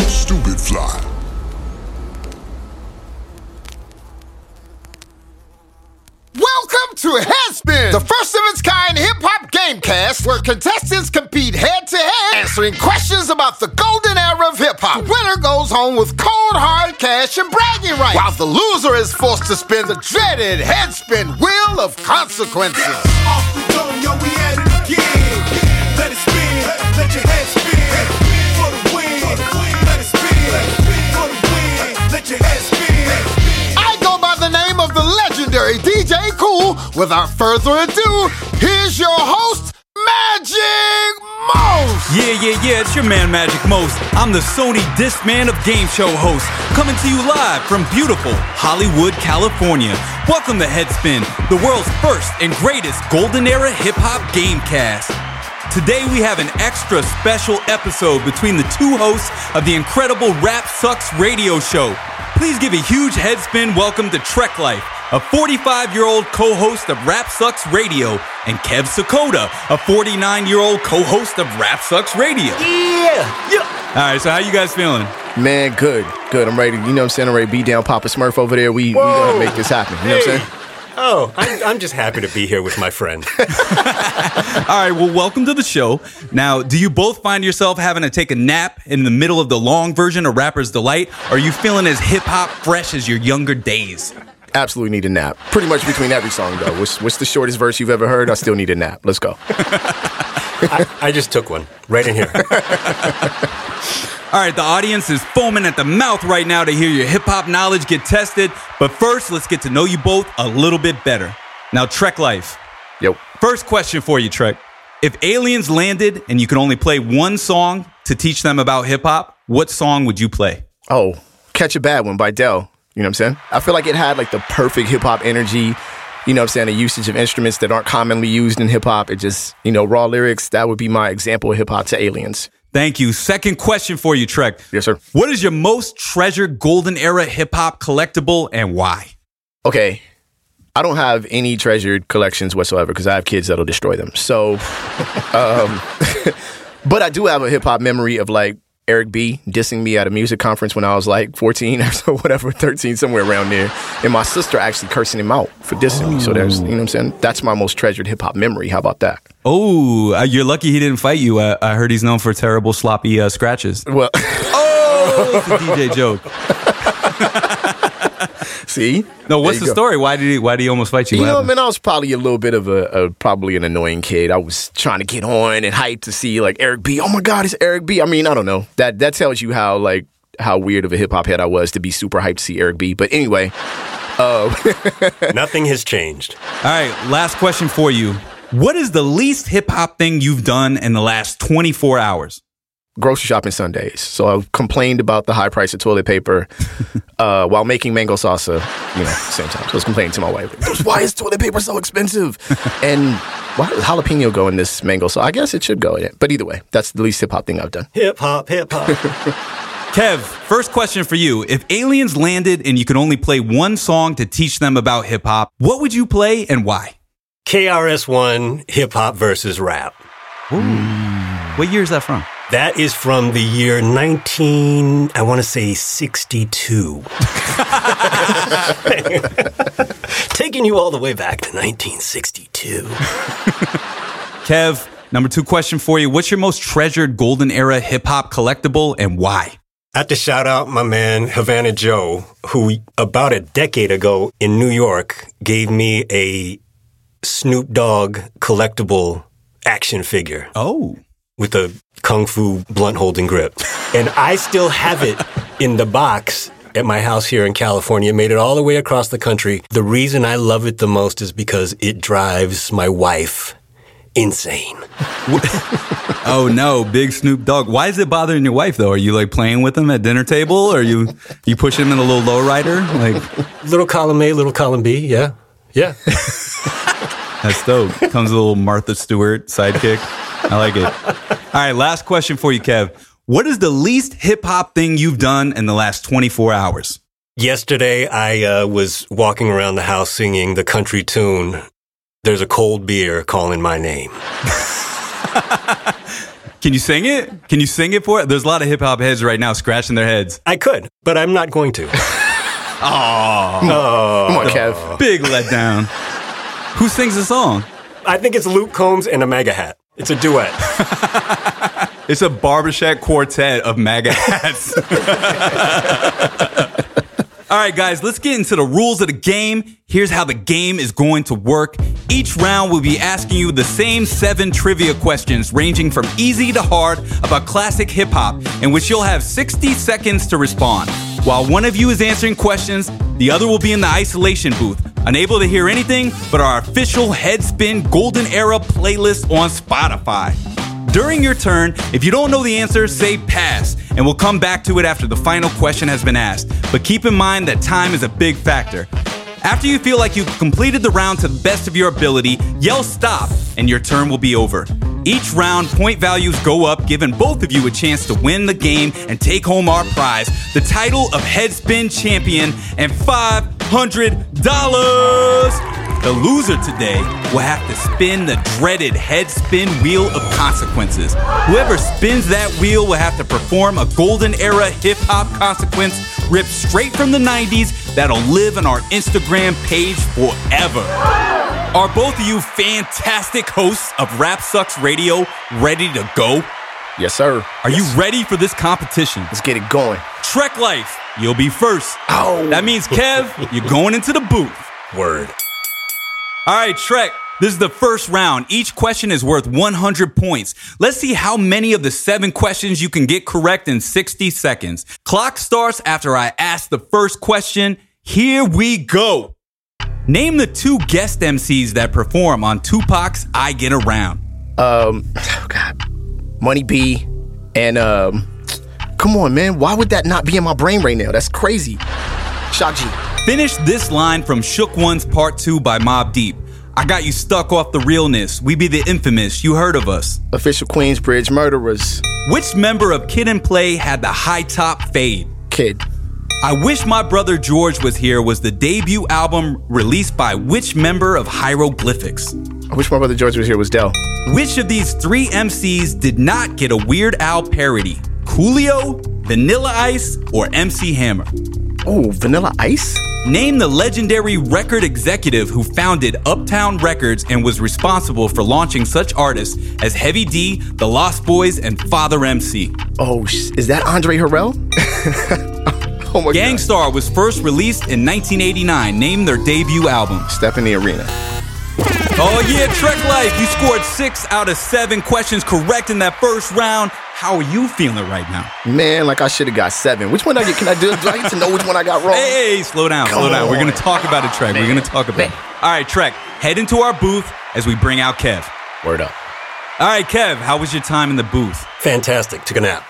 Stupid Fly. Welcome to Headspin, the first of its kind hip-hop gamecast where contestants compete head-to-head, answering questions about the golden era of hip-hop. The winner goes home with cold, hard cash and bragging rights, while the loser is forced to spin the dreaded Headspin Wheel of Consequences. Off the dome, yo, we at it again. Let it spin, let your head spin. For the win, let it spin. For the win, let your head spin. I go by the name of the legendary DJ Cool. Without further ado, here's your host, Magic Most. Yeah, it's your man Magic Most. I'm the Sony Discman of game show hosts, coming to you live from beautiful Hollywood, California. Welcome to Headspin, the world's first and greatest golden era hip-hop gamecast. Today we have an extra special episode between the two hosts of the incredible Rap Sucks radio show. Please give a huge Headspin welcome to Trek Life, a 45-year-old co-host of Rap Sucks Radio, and Kev Sakota, a 49-year-old co-host of Rap Sucks Radio. Yeah. All right, so how you guys feeling? Man, good. I'm ready. You know what I'm saying? I'm ready to beat down Papa Smurf over there. We gonna make this happen. You know what I'm saying? Oh, I'm just happy to be here with my friend. All right, well, welcome to the show. Now, do you both find yourself having to take a nap in the middle of the long version of Rapper's Delight? Or are you feeling as hip-hop fresh as your younger days? Absolutely need a nap. Pretty much between every song, though. What's the shortest verse you've ever heard? I still need a nap. Let's go. I just took one right in here. All right, the audience is foaming at the mouth right now to hear your hip-hop knowledge get tested. But first, let's get to know you both a little bit better. Now, Trek Life. Yo. First question for you, Trek. If aliens landed and you could only play one song to teach them about hip-hop, what song would you play? Oh, Catch a Bad One by Dell. You know what I'm saying? I feel like it had like the perfect hip-hop energy. You know what I'm saying? The usage of instruments that aren't commonly used in hip-hop. It just, raw lyrics. That would be my example of hip-hop to aliens. Thank you. Second question for you, Trek. Yes, sir. What is your most treasured golden era hip-hop collectible and why? Okay. I don't have any treasured collections whatsoever because I have kids that'll destroy them. So, but I do have a hip-hop memory of like Eric B. dissing me at a music conference when I was like 14 or so, whatever, 13, somewhere around there. And my sister actually cursing him out for dissing me. So there's, you know what I'm saying? That's my most treasured hip-hop memory. How about that? Oh, you're lucky he didn't fight you. I heard he's known for terrible, sloppy scratches. Well, it's a DJ joke. See? No, what's the story? Why did he almost fight you? You know, man, I was probably a little bit of probably an annoying kid. I was trying to get on and hyped to see like Eric B. Oh my God, it's Eric B. I mean, I don't know. That tells you how weird of a hip hop head I was to be super hyped to see Eric B. But anyway, nothing has changed. All right, last question for you. What is the least hip hop thing you've done in the last 24 hours? Grocery shopping Sundays. So I've complained about the high price of toilet paper while making mango salsa, same time. So I was complaining to my wife, why is toilet paper so expensive? And why does jalapeno go in this mango salsa? I guess it should go in it. But either way, that's the least hip-hop thing I've done. Hip-hop. Kev, first question for you. If aliens landed and you could only play one song to teach them about hip-hop, what would you play and why? KRS-One, hip-hop versus rap. Ooh. What year is that from? That is from the year 62. Taking you all the way back to 1962. Kev, number 2 question for you. What's your most treasured golden era hip-hop collectible and why? I have to shout out my man, Havana Joe, who about a decade ago in New York gave me a Snoop Dogg collectible action figure. Oh. With a Kung Fu blunt holding grip. And I still have it in the box at my house here in California. Made it all the way across the country. The reason I love it the most is because it drives my wife insane. Oh no, big Snoop Dogg. Why is it bothering your wife though? Are you like playing with him at dinner table? Or you push him in a little lowrider? Like little column A, little column B, yeah. That's dope. Comes a little Martha Stewart sidekick. I like it. All right, last question for you, Kev. What is the least hip-hop thing you've done in the last 24 hours? Yesterday, I was walking around the house singing the country tune, There's a Cold Beer Calling My Name. Can you sing it? Can you sing it for it? There's a lot of hip hop heads right now scratching their heads. I could, but I'm not going to. Come on, Kev. Big letdown. Who sings the song? I think it's Luke Combs and a MAGA hat. It's a duet. It's a barbershop quartet of MAGA hats. All right, guys, let's get into the rules of the game. Here's how the game is going to work. Each round will be asking you the same 7 trivia questions, ranging from easy to hard, about classic hip-hop, in which you'll have 60 seconds to respond. While one of you is answering questions, the other will be in the isolation booth, unable to hear anything but our official Headspin Golden Era playlist on Spotify. During your turn, if you don't know the answer, say pass, and we'll come back to it after the final question has been asked. But keep in mind that time is a big factor. After you feel like you've completed the round to the best of your ability, yell stop, and your turn will be over. Each round, point values go up, giving both of you a chance to win the game and take home our prize, the title of Headspin Champion and $500. The loser today will have to spin the dreaded Headspin Wheel of Consequences. Whoever spins that wheel will have to perform a golden era hip-hop consequence ripped straight from the 90s that'll live on our Instagram page forever. Are both of you fantastic hosts of Rap Sucks Radio ready to go? Yes, sir. Are you ready for this competition? Let's get it going. Trek Life, you'll be first. Oh. That means, Kev, you're going into the booth. Word. All right, Trek, this is the first round. Each question is worth 100 points. Let's see how many of the 7 questions you can get correct in 60 seconds. Clock starts after I ask the first question. Here we go. Name the 2 guest MCs that perform on Tupac's I Get Around. Money B and come on, man. Why would that not be in my brain right now? That's crazy. Shock G. Finish this line from Shook One's Part 2 by Mobb Deep. I got you stuck off the realness. We be the infamous. You heard of us. Official Queensbridge Murderers. Which member of Kid and Play had the high top fade? Kid. I Wish My Brother George Was Here was the debut album released by which member of Hieroglyphics? I Wish My Brother George Was Here was Dell. Which of these 3 MCs did not get a Weird Al parody? Coolio, Vanilla Ice, or MC Hammer? Oh, Vanilla Ice? Name the legendary record executive who founded Uptown Records and was responsible for launching such artists as Heavy D, The Lost Boys, and Father MC. Oh, is that Andre Harrell? Oh my Gang God. Starr was first released in 1989. Name their debut album. Step in the Arena. Oh yeah, Trek Life, you scored 6 out of 7 questions correct in that first round. How are you feeling right now? Man, like I should have got 7. Which one can I do? Do I get to know which one I got wrong? Hey, slow down. We're going to talk about it, Trek. We're going to talk about it. All right, Trek, head into our booth as we bring out Kev. Word up. All right, Kev, how was your time in the booth? Fantastic. Took a nap.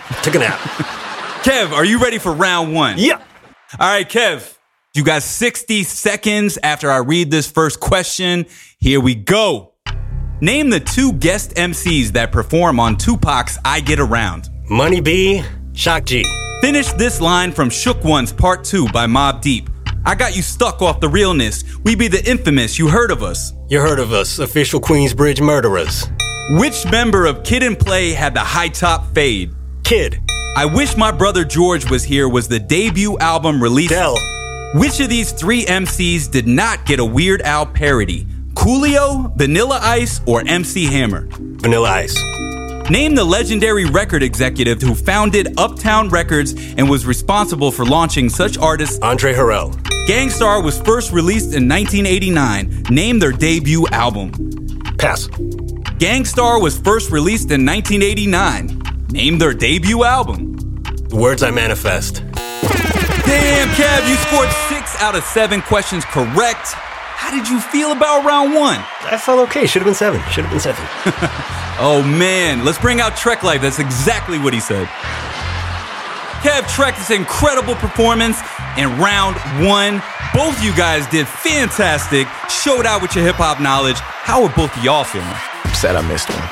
Kev, are you ready for round 1? Yeah. All right, Kev, you got 60 seconds after I read this first question. Here we go. Name the 2 guest MCs that perform on Tupac's I Get Around. Money B, Shock G. Finish this line from Shook One's Part 2 by Mobb Deep. I got you stuck off the realness. We be the infamous. You heard of us. You heard of us. Official Queensbridge Murderers. Which member of Kid and Play had the high top fade? Kid. I Wish My Brother George Was Here was the debut album released. Dell. Which of these 3 MCs did not get a Weird Al parody? Coolio, Vanilla Ice, or MC Hammer? Vanilla Ice. Name the legendary record executive who founded Uptown Records and was responsible for launching such artists. Andre Harrell. Gang Starr was first released in 1989. Name their debut album. Pass. Gang Starr was first released in 1989. Name their debut album. The Words I Manifest. Damn, Kev, you scored 6 out of 7 questions correct. How did you feel about round 1? I felt okay. Should have been 7. Oh man, let's bring out Trek Life. That's exactly what he said. Kev, Trek, this incredible performance in round 1. Both you guys did fantastic. Showed out with your hip hop knowledge. How are both of y'all feeling? Upset I missed one.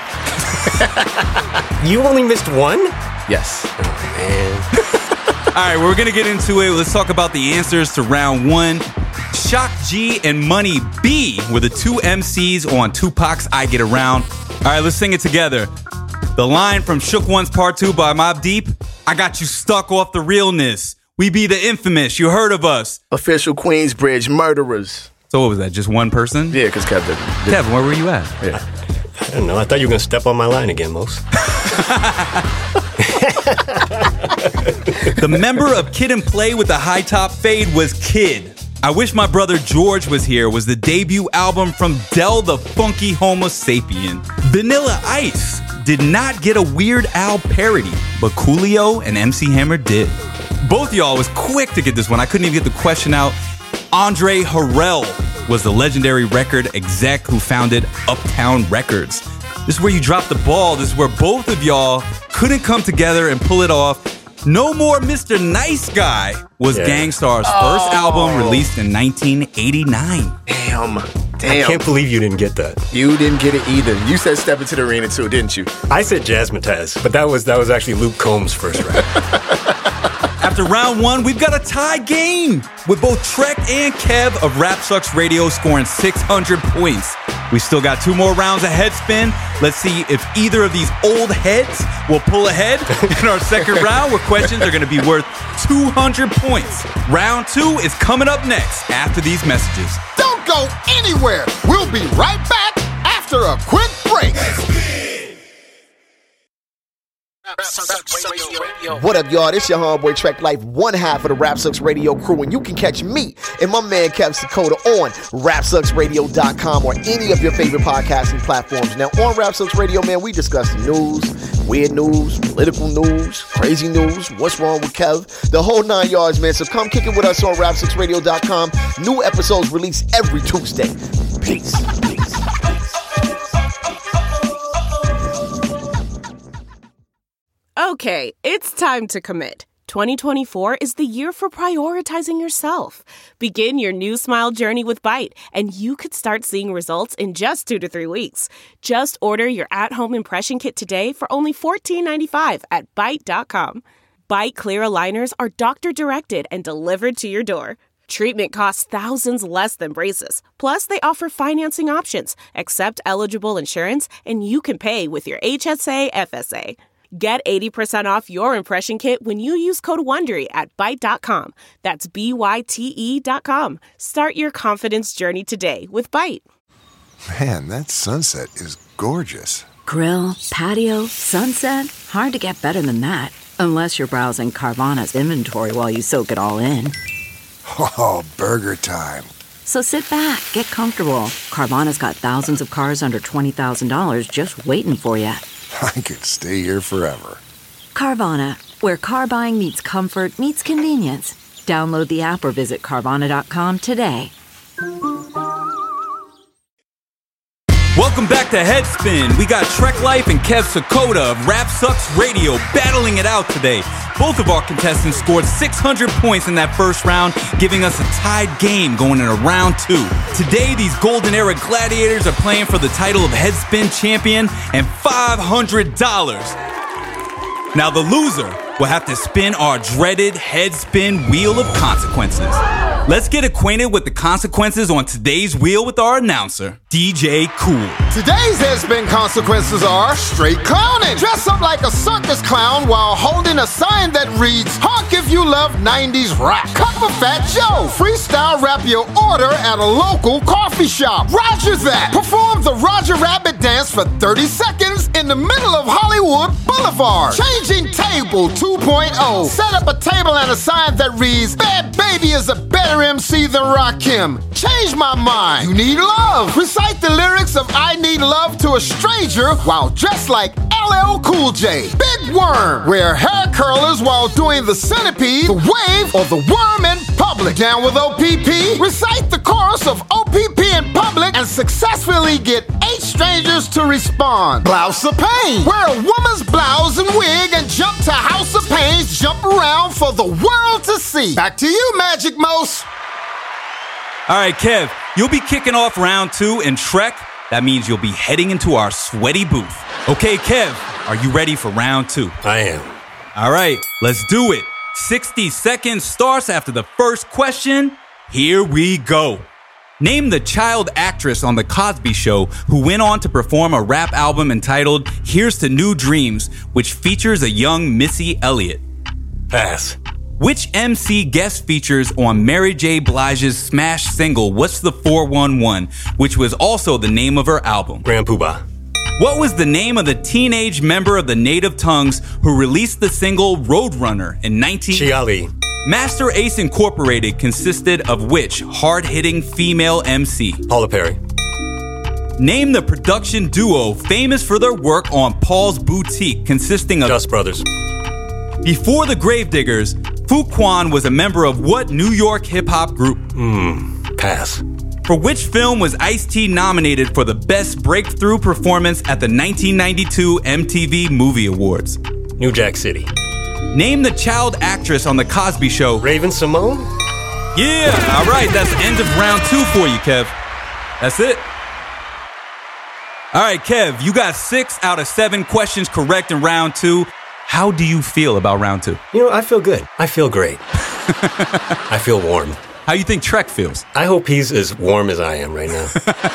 You only missed 1? Yes. Oh, man. All right, we're going to get into it. Let's talk about the answers to round 1. Shock G and Money B were the 2 MCs on Tupac's I Get Around. All right, let's sing it together. The line from Shook Ones Part 2 by Mobb Deep, I got you stuck off the realness. We be the infamous, you heard of us. Official Queensbridge murderers. So what was that, just one person? Yeah, because Kev didn't. Kevin, where were you at? Yeah. I don't know. I thought you were going to step on my line again, Mos. The member of Kid and Play with the high top fade was Kid. I Wish My Brother George Was Here was the debut album from Del the Funky Homo Sapien. Vanilla Ice did not get a Weird Al parody, but Coolio and MC Hammer did. Both of y'all was quick to get this one. I couldn't even get the question out. Andre Harrell was the legendary record exec who founded Uptown Records. This is where you drop the ball. This is where both of y'all couldn't come together and pull it off. No More Mr. Nice Guy was Gang Starr's first album released in 1989. Damn. I can't believe you didn't get that. You didn't get it either. You said Step Into the Arena too, didn't you? I said Jazzmatazz, but that was actually Luke Combs' first rap. After round one, we've got a tie game with both Trek and Kev of Rap Sucks Radio scoring 600 points. We still got 2 more rounds of Headspin. Let's see if either of these old heads will pull ahead in our second round, where questions are going to be worth 200 points. Round 2 is coming up next after these messages. Don't go anywhere. We'll be right back after a quick break. What up, y'all? This your homeboy Trek Life, one half of the Rap Sucks Radio crew, and you can catch me and my man Kev Sakota on RapSucksRadio.com or any of your favorite podcasting platforms. Now, on Rap Sucks Radio, man, we discuss the news, weird news, political news, crazy news, what's wrong with Kev, the whole 9 yards, man. So come kick it with us on RapSucksRadio.com. New episodes released every Tuesday. Peace. Okay, it's time to commit. 2024 is the year for prioritizing yourself. Begin your new smile journey with Byte, and you could start seeing results in just 2 to 3 weeks. Just order your at-home impression kit today for only $14.95 at Byte.com. Byte clear aligners are doctor-directed and delivered to your door. Treatment costs thousands less than braces. Plus, they offer financing options, accept eligible insurance, and you can pay with your HSA FSA. Get 80% off your impression kit when you use code WONDERY at Byte.com. That's BYTE.com. Start your confidence journey today with Byte. Man, that sunset is gorgeous. Grill, patio, sunset. Hard to get better than that. Unless you're browsing Carvana's inventory while you soak it all in. Oh, burger time. So sit back, get comfortable. Carvana's got thousands of cars under $20,000 just waiting for you. I could stay here forever. Carvana, where car buying meets comfort meets convenience. Download the app or visit Carvana.com today. Welcome back to Headspin. We got Trek Life and Kev Sakota of Rap Sucks Radio battling it out today. Both of our contestants scored 600 points in that first round, giving us a tied game going into round 2. Today, these Golden Era Gladiators are playing for the title of Headspin Champion and $500. Now, the loser will have to spin our dreaded Headspin Wheel of Consequences. Let's get acquainted with the consequences on today's wheel with our announcer, DJ Cool. Today's Headspin consequences are straight clowning. Dress up like a circus clown while holding a sign that reads, honk if you love 90s rap. Cup of Fat Joe. Freestyle rap your order at a local coffee shop. Roger that. Perform the Roger Rabbit dance for 30 seconds in the middle of Hollywood Boulevard. Changing Table 2.0. Set up a table and a sign that reads, Bad Baby is a better MC than Rakim. Change my mind. You need love. Recite the lyrics of I Need Love to a stranger while dressed like LL Cool J. Big Worm. Wear hair curlers while doing the centipede, the wave, or the worm in public. Down with OPP. Recite the chorus of OPP in public and successfully get 8 strangers to respond. Blouse of Pain. Wear a woman's blouse and wig and jump to House of Pains. Jump around for the world to see. Back to you, Magic Mos. All right, Kev, you'll be kicking off round 2, and Trek, that means you'll be heading into our sweaty booth. Okay, Kev, are you ready for round 2? I am. All right, let's do it. 60 seconds starts after the first question. Here we go. Name the child actress on The Cosby Show who went on to perform a rap album entitled Here's to New Dreams, which features a young Missy Elliott. Pass. Which MC guest features on Mary J. Blige's smash single What's the 411, which was also the name of her album? Grand Poobah. What was the name of the teenage member of the Native Tongues who released the single Roadrunner in 19... Chi Ali. Master Ace Incorporated consisted of which hard-hitting female MC? Paula Perry. Name the production duo famous for their work on Paul's Boutique, consisting of... Just Brothers. Before the Gravediggers, Fuquan was a member of what New York hip-hop group? Pass. For which film was Ice-T nominated for the Best Breakthrough Performance at the 1992 MTV Movie Awards? New Jack City. Name the child actress on The Cosby Show. Raven-Symoné? Yeah, all right, that's the end of round 2 for you, Kev. That's it. All right, Kev, you got 6 out of 7 questions correct in round 2. How do you feel about round 2? You know, I feel good. I feel great. I feel warm. How you think Trek feels? I hope he's as warm as I am right now.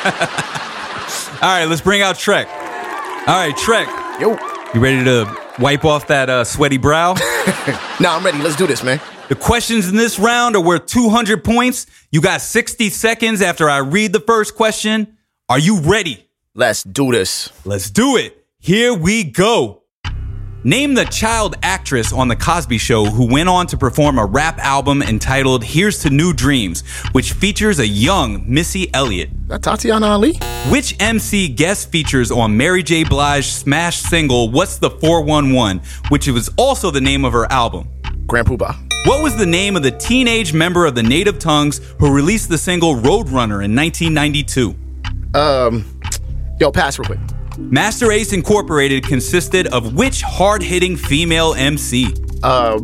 All right, let's bring out Trek. All right, Trek. Yo. You ready to wipe off that sweaty brow? Nah, I'm ready. Let's do this, man. The questions in this round are worth 200 points. You got 60 seconds after I read the first question. Are you ready? Let's do this. Let's do it. Here we go. Name the child actress on The Cosby Show who went on to perform a rap album entitled Here's to New Dreams, which features a young Missy Elliott. That Tatiana Ali? Which MC guest features on Mary J. Blige's smash single What's the 411, which was also the name of her album? Grand Poobah. What was the name of the teenage member of the Native Tongues who released the single Roadrunner in 1992? Yo, pass real quick. Master Ace Incorporated consisted of which hard-hitting female MC? Rod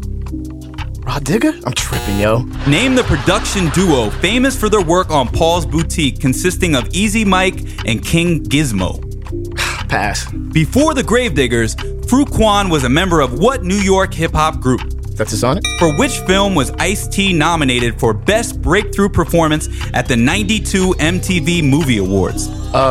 Digger? I'm tripping, yo. Name the production duo famous for their work on Paul's Boutique, consisting of Easy Mike and King Gizmo. Pass. Before the Gravediggers, Fuquan was a member of what New York hip-hop group? That's a Sonic? For which film was Ice-T nominated for Best Breakthrough Performance at the 92 MTV Movie Awards?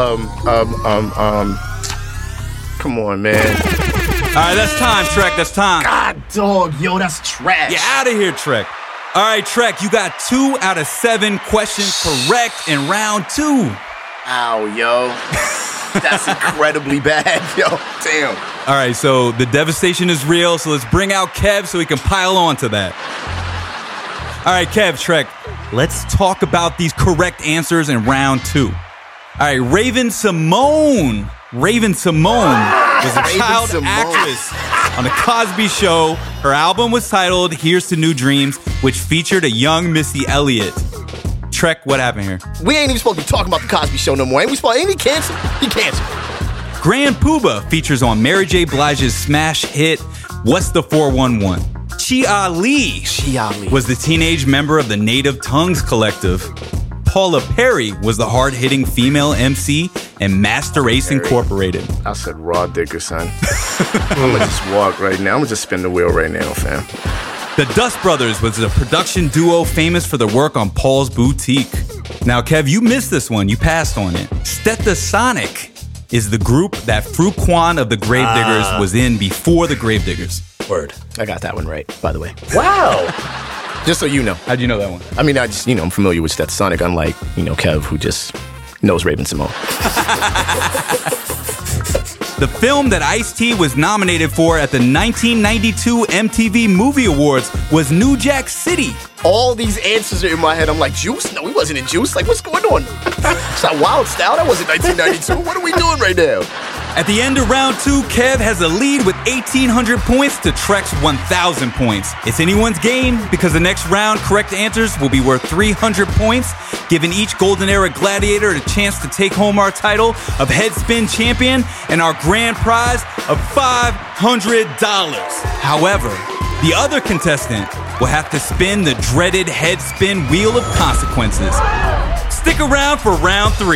Come on, man. All right, that's time, Trek. That's time. God, dog, yo, that's trash. Get out of here, Trek. All right, Trek, you got 2 out of 7 questions correct in round 2. Ow, yo. That's incredibly bad, yo. Damn. All right, so the devastation is real, so let's bring out Kev so we can pile on to that. All right, Kev, Trek, let's talk about these correct answers in round 2. All right, Raven-Symoné. Raven-Symoné was a child actress on The Cosby Show. Her album was titled Here's to New Dreams, which featured a young Missy Elliott. Trek, what happened here? We ain't even supposed to be talking about The Cosby Show no more. Ain't he canceled? He canceled. Grand Poobah features on Mary J. Blige's smash hit, What's the 411? Chi Ali was the teenage member of the Native Tongues Collective. Paula Perry was the hard-hitting female MC and Master Ace Incorporated. I said Rod Digger, son. I'm gonna just walk right now. I'm gonna just spin the wheel right now, fam. The Dust Brothers was a production duo famous for their work on Paul's Boutique. Now, Kev, you missed this one. You passed on it. Stetsasonic is the group that Fuquan of the Gravediggers was in before the Gravediggers. Word. I got that one right, by the way. Wow. Just so you know. How'd you know that one? I mean, I'm familiar with Stetsasonic, unlike, Kev, who just knows Raven-Symoné. The film that Ice-T was nominated for at the 1992 MTV Movie Awards was New Jack City. All these answers are in my head. I'm like, Juice? No, he wasn't in Juice. Like, what's going on? It's not Wild Style. That wasn't 1992. What are we doing right now? At the end of round 2, Kev has a lead with 1,800 points to Trek's 1,000 points. It's anyone's game because the next round correct answers will be worth 300 points, giving each Golden Era Gladiator a chance to take home our title of Headspin Champion and our grand prize of $500. However, the other contestant will have to spin the dreaded Headspin Wheel of Consequences. Stick around for round 3.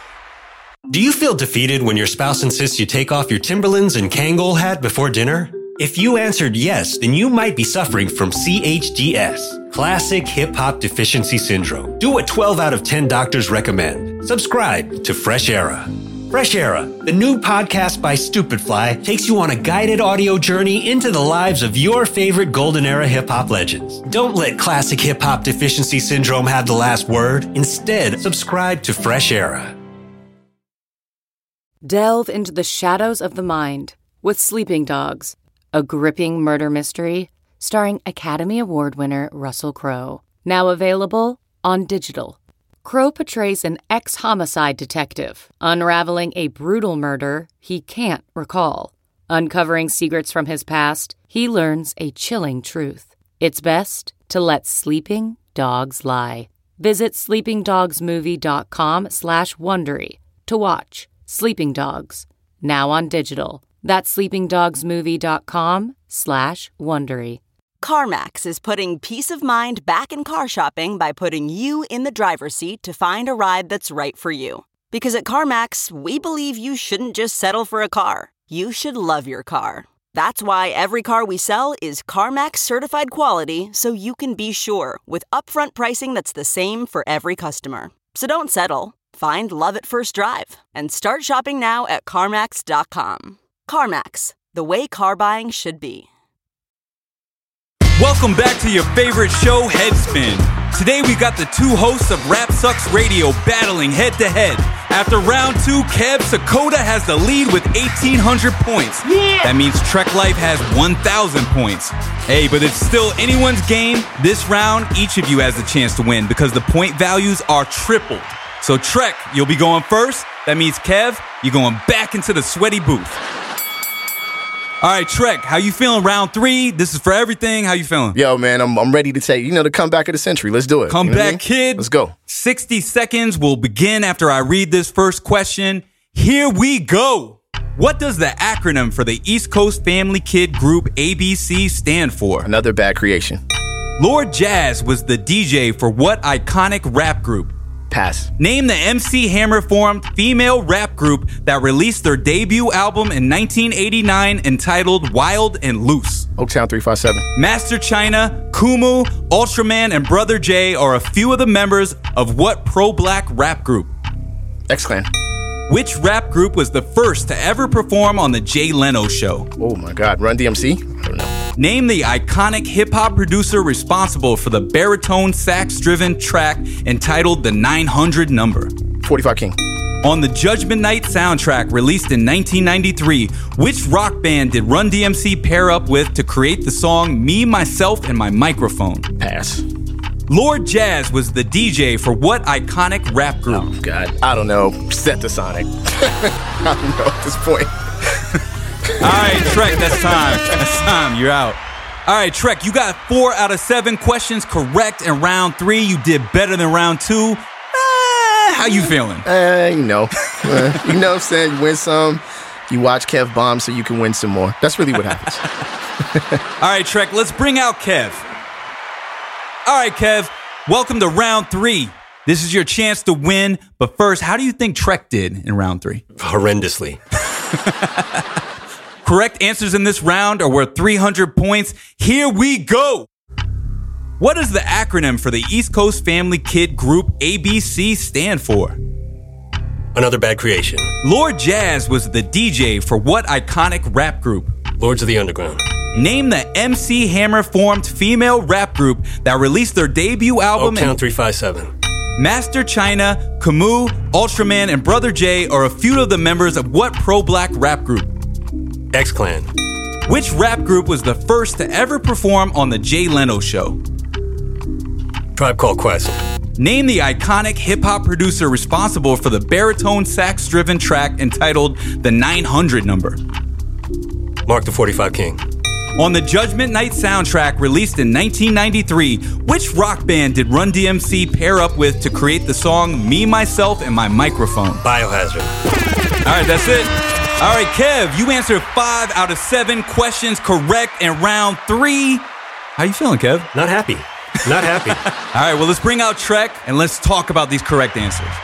Do you feel defeated when your spouse insists you take off your Timberlands and Kangol hat before dinner? If you answered yes, then you might be suffering from CHDS, Classic Hip Hop Deficiency Syndrome. Do what 12 out of 10 doctors recommend. Subscribe to Fresh Era. Fresh Era, the new podcast by Stupidfly, takes you on a guided audio journey into the lives of your favorite golden era hip hop legends. Don't let Classic Hip Hop Deficiency Syndrome have the last word. Instead, subscribe to Fresh Era. Delve into the shadows of the mind with Sleeping Dogs, a gripping murder mystery starring Academy Award winner Russell Crowe. Now available on digital. Crowe portrays an ex-homicide detective unraveling a brutal murder he can't recall. Uncovering secrets from his past, he learns a chilling truth. It's best to let sleeping dogs lie. Visit sleepingdogsmovie.com/Wondery to watch Sleeping Dogs, now on digital. That's sleepingdogsmovie.com/Wondery. CarMax is putting peace of mind back in car shopping by putting you in the driver's seat to find a ride that's right for you. Because at CarMax, we believe you shouldn't just settle for a car. You should love your car. That's why every car we sell is CarMax certified quality, so you can be sure with upfront pricing that's the same for every customer. So don't settle. Find love at first drive and start shopping now at CarMax.com. CarMax, the way car buying should be. Welcome back to your favorite show, Headspin. Today we got the two hosts of Rap Sucks Radio battling head-to-head. After round 2, Kev Sakota has the lead with 1,800 points. Yeah. That means Trek Life has 1,000 points. Hey, but it's still anyone's game. This round, each of you has the chance to win because the point values are tripled. So Trek, you'll be going first. That means Kev, you're going back into the sweaty booth. All right, Trek, how you feeling round 3? This is for everything. How you feeling? Yo, man, I'm ready to take, the comeback of the century. Let's do it. Comeback, kid. Let's go. 60 seconds will begin after I read this first question. Here we go. What does the acronym for the East Coast Family Kid group ABC stand for? Another bad creation. Lord Jazz was the DJ for what iconic rap group? Pass. Name the MC Hammer formed female rap group that released their debut album in 1989 entitled Wild and Loose. Oaktown 357. Master China, Kumu, Ultraman, and Brother J are a few of the members of what pro-black rap group? X-Clan. Which rap group was the first to ever perform on the Jay Leno Show? Oh my God, Run DMC? I don't know. Name the iconic hip-hop producer responsible for the baritone sax-driven track entitled The 900 Number. 45 King. On the Judgment Night soundtrack released in 1993, which rock band did Run DMC pair up with to create the song Me, Myself, and My Microphone? Pass. Lord Jazz was the DJ for what iconic rap group? Oh, God. I don't know. Setasonic. I don't know at this point. All right, Trek, that's time. That's time. You're out. All right, Trek, you got 4 out of 7 questions correct in round 3. You did better than round 2. How you feeling? You know what I'm saying? You win some, you watch Kev bomb so you can win some more. That's really what happens. All right, Trek, let's bring out Kev. All right, Kev, welcome to round 3. This is your chance to win. But first, how do you think Trek did in round 3? Horrendously. Correct answers in this round are worth 300 points. Here we go. What does the acronym for the East Coast Family Kid group ABC stand for? Another bad creation. Lord Jazz was the DJ for what iconic rap group? Lords of the Underground. Name the MC Hammer formed female rap group that released their debut album Oaktown 357. Master China, Camus, Ultraman, and Brother J are a few of the members of what pro-black rap group? X-Clan. Which rap group was the first to ever perform on the Jay Leno Show? Tribe Called Quest. Name the iconic hip-hop producer responsible for the baritone sax-driven track entitled The 900 Number. Mark the 45 King. On the Judgment Night soundtrack released in 1993, which rock band did Run DMC pair up with to create the song Me, Myself, and My Microphone? Biohazard. All right, that's it. All right, Kev, you answered 5 out of 7 questions correct in round 3. How you feeling, Kev? Not happy. Not happy. All right, well, let's bring out Trek and let's talk about these correct answers.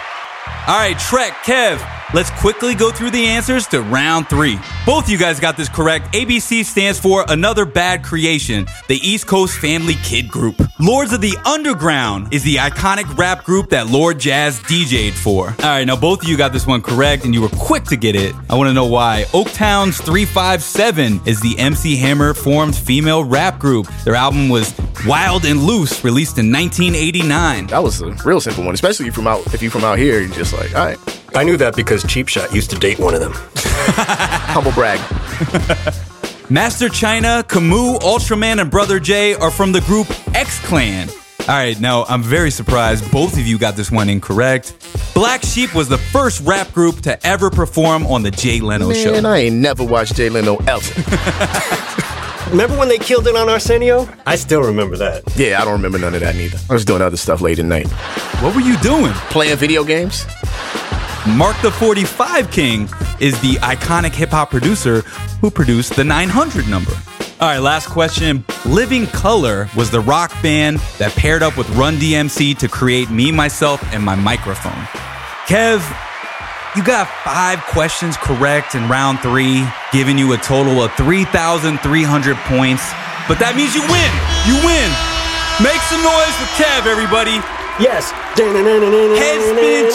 All right, Trek, Kev, let's quickly go through the answers to round 3. Both of you guys got this correct. ABC stands for Another Bad Creation, the East Coast family kid group. Lords of the Underground is the iconic rap group that Lord Jazz DJ'd for. All right, now both of you got this one correct, and you were quick to get it. I want to know why. Oaktown's 357 is the MC Hammer formed female rap group. Their album was Wild and Loose, released in 1989. That was a real simple one, especially if you're from out here. You're just like, all right. I knew that because Cheap Shot used to date one of them. Humble brag. Master China, Camus, Ultraman, and Brother J are from the group X-Clan. All right, now I'm very surprised both of you got this one incorrect. Black Sheep was the first rap group to ever perform on the Jay Leno Show. Man, I ain't never watched Jay Leno ever. Remember when they killed it on Arsenio? I still remember that. Yeah, I don't remember none of that neither. I was doing other stuff late at night. What were you doing? Playing video games. Mark the 45 King is the iconic hip-hop producer who produced the 900 number. All right, last question. Living Colour was the rock band that paired up with Run DMC to create Me, Myself, and My Microphone. Kev, you got 5 questions correct in round 3, giving you a total of 3,300 points. But that means you win. You win. Make some noise for Kev, everybody. Yes. Headspin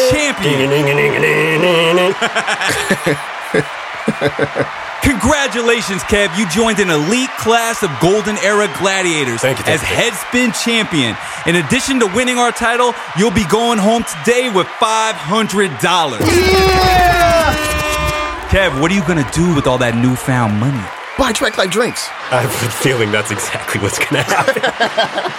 champion. Congratulations, Kev. You joined an elite class of Golden Era Gladiators as Headspin champion. In addition to winning our title, you'll be going home today with $500. Yeah! Kev, what are you going to do with all that newfound money? Buy Trek Life drinks. I have a feeling that's exactly what's going to happen.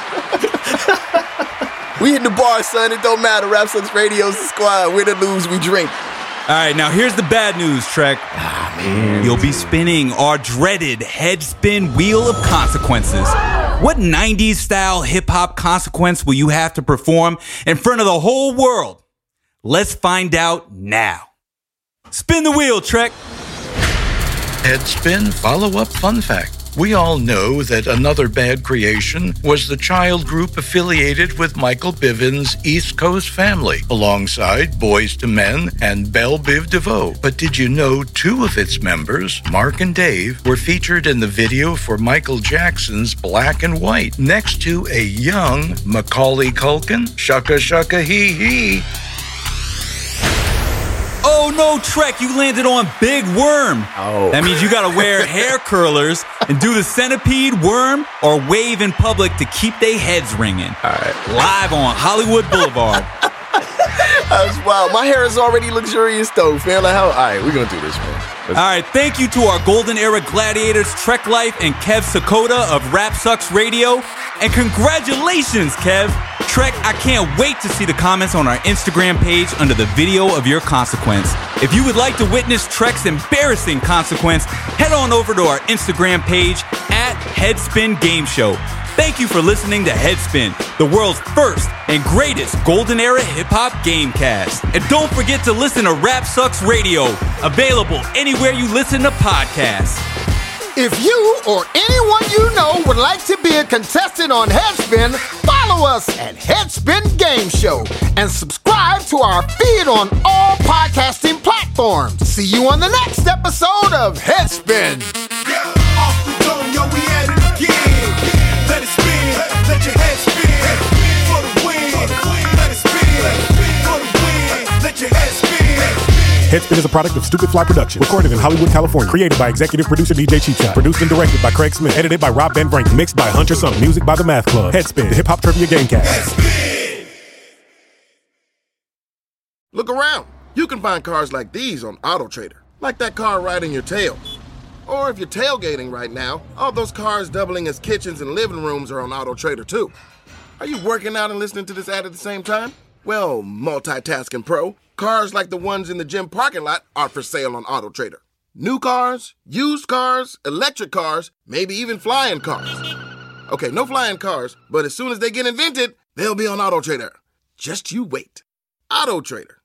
We hit the bar, son. It don't matter. Rap Sucks Radio's the squad. Win or lose, we drink. All right, now here's the bad news, Trek. You'll be spinning our dreaded Headspin Wheel of Consequences. What 90s style hip hop consequence will you have to perform in front of the whole world? Let's find out now. Spin the wheel, Trek. Headspin follow-up fun fact. We all know that Another Bad Creation was the child group affiliated with Michael Bivins' East Coast family, alongside Boyz II Men and Belle Biv DeVoe. But did you know 2 of its members, Mark and Dave, were featured in the video for Michael Jackson's Black and White, next to a young Macaulay Culkin? Shucka shucka hee hee. Oh no, Trek, you landed on Big Worm. Oh. That means you gotta wear hair curlers and do the centipede, worm, or wave in public to keep their heads ringing. All right. Live on Hollywood Boulevard. That's wild. My hair is already luxurious, though, man. Like, how? All right, we're going to do this, man. All right, thank you to our Golden Era Gladiators, Trek Life, and Kev Sakota of Rap Sucks Radio. And congratulations, Kev. Trek, I can't wait to see the comments on our Instagram page under the video of your consequence. If you would like to witness Trek's embarrassing consequence, head on over to our Instagram page at Headspin Game Show. Thank you for listening to Headspin, the world's first and greatest Golden Era hip-hop gamecast. And don't forget to listen to Rap Sucks Radio, available anywhere you listen to podcasts. If you or anyone you know would like to be a contestant on Headspin, follow us at Headspin Game Show and subscribe to our feed on all podcasting platforms. See you on the next episode of Headspin. Yeah, off the dome, yo, we at it again. Let it spin, let your head spin. For the win, let it spin. For the win, let your head spin. Headspin is a product of Stupid Fly Production. Recorded in Hollywood, California. Created by executive producer DJ Cheap Shot. Produced and directed by Craig Smith. Edited by Rob Van Frank. Mixed by Hunter Sump. Music by The Math Club. Headspin, the hip-hop trivia gamecast. Headspin. Look around. You can find cars like these on AutoTrader. Like that car right in your tail. Or if you're tailgating right now, all those cars doubling as kitchens and living rooms are on AutoTrader too. Are you working out and listening to this ad at the same time? Well, multitasking pro, cars like the ones in the gym parking lot are for sale on AutoTrader. New cars, used cars, electric cars, maybe even flying cars. Okay, no flying cars, but as soon as they get invented, they'll be on AutoTrader. Just you wait. AutoTrader.